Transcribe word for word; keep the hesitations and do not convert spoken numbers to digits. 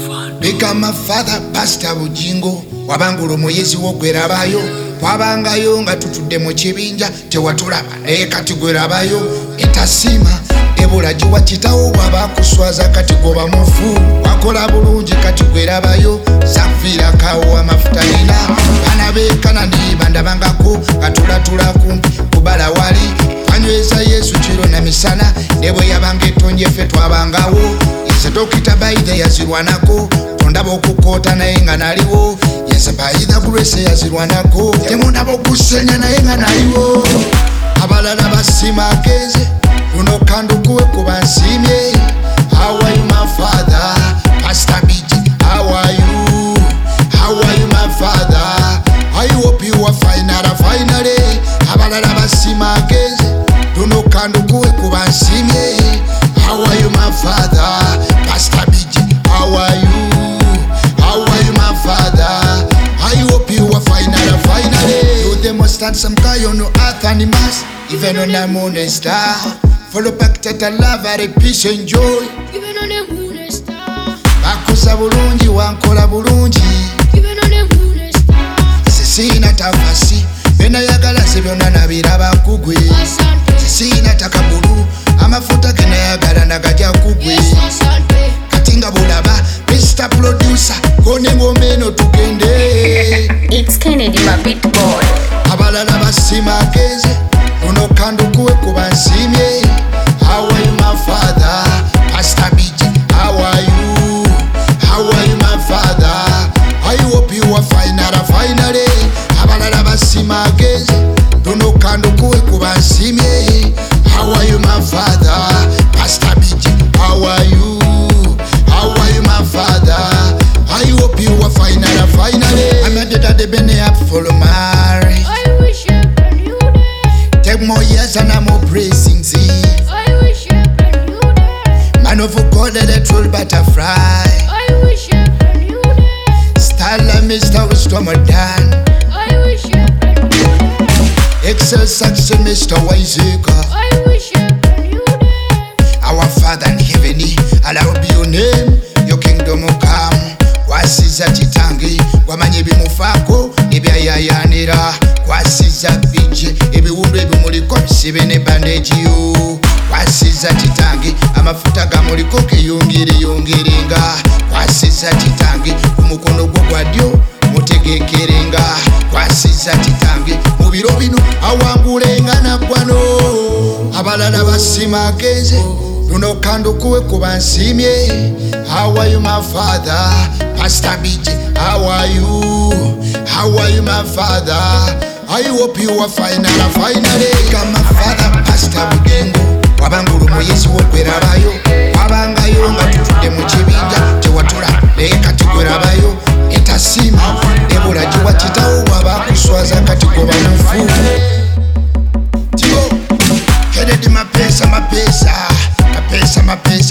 Become a father, Pastor Bujingo, Wabangulo Moyezi Wogwerabayo, Wabangayo, Ngatutude mu kibinja, tewatulaba, ekati gwerabayo, etasima, Ebola jiwa chitawo wabakuswaza kati goba mufu, wakola bulungi kati gwerabayo, Safira kawo amafuta nina, bana bekana ni banda bangako, katula tula kumpi, kubala wali, anyweza Yesu chiro na misana, nebo yabange tonye fetu wabangawo, Isedokita baida yazirwanako, Tondabo kukota na enga naliwo, Yesa baida kurese yazirwanako, Temundabo kusenya na enga naliwo, Abalala basima keze, Uno kandu kuwe kubansimye. How are you my father? Pastor B J, how are you? How are you my father? I hope you are finally, finally. Abalala basima keze, Uno kandu kuwe kubansimye. How are you my father? Pastor B J, how are you? How are you my father? I hope you are finally, finally. You the most handsome guy on the earth and the mass, even on the moon and star. Follow back to the love and peace and joy. Even on the moon and star. Bakusa bulungi wankola bulungi. Even on the moon and star. Sisina tafasi bena yagala sebyonna nabiraba kugwe. Sisina takabulu amafuta gena yagala nagajja kugwe. Katinga bulaba Mister Producer kone ngomeno tugende. It's Kennedy my beat boy. Abalala basima keze uno kandu kuwe kubansimye. How are you my father? Pastor B J, how are you? How are you my father? I hope you are finally, finally. Abalala basima keze uno kandu kuwe kubansimye. How are you my father? Pastor B J, how are you? How are you my father? I hope you are finally, finally. I'm at the daddy bene up for marriage. I wish you a new day. Take more years and I'm more praising thee. I wish you a new day. Man of God, a troll butterfly. I wish you a new day. Style Mister Ramadan. I wish you a new day. Excel success Mister Waizeka. I wish you a new day. Our Father in heaven, hallowed be your name. Your kingdom will come. Wasiza chitangi, wamanye bimufako, ebyayayanira. Wasiza bije, ebiwundu ebimuliko bisibene bandage yo. Wasiza chitangi, amafuta gamuliko keyongere yongerenga. Wasiza chitangi, umukono gwo gwadyo mutegekerenga. Wasiza chitangi, mubiro bino awangulenga naggwano. Abalala basima keze, luno kandu kuwe kubansimye. How are you my father? Pastor B J, how are you? How are you my father? I hope you are finally, finally. Become my father, Pastor Bugengo. Wabangulu Moyezi Wogwerabayo, Wabangayo ngatutude mu kibinja, tewatula ekati gwerabayo, etasima, Ebola jiwa chitawo wabakuswaza kati goba mufu. Tigo, Kennedy mapesa, mapesa, mapesa, mapesa.